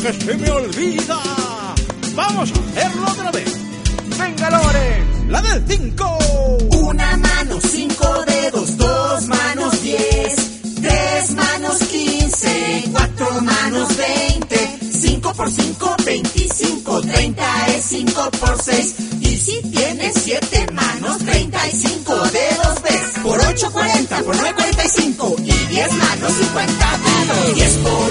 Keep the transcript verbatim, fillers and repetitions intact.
que se me olvida. Vamos a hacerlo otra vez. Venga, Lore, la del cinco. Una mano, cinco dedos, dos manos, diez, tres manos, quince, cuatro manos, veinte, cinco por cinco, veinticinco, treinta es cinco por seis. Y si tienes siete manos, treinta y cinco dedos ves. Por ocho, cuarenta, por nueve, cuarenta y cinco. Y diez manos, cincuenta dedos. diez por